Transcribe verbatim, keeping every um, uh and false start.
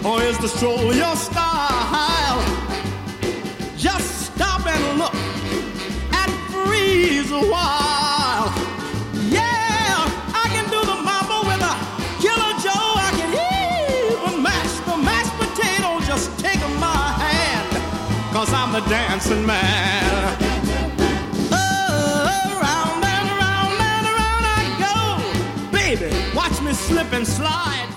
or is the stroll your style? Just stop and look and freeze a while. Yeah, I can do the mambo with a Killer Joe. I can even mash the mashed potato. Just take my hand, 'cause I'm the dancing man. Oh, round and round and round I go. Baby, watch me slip and slide.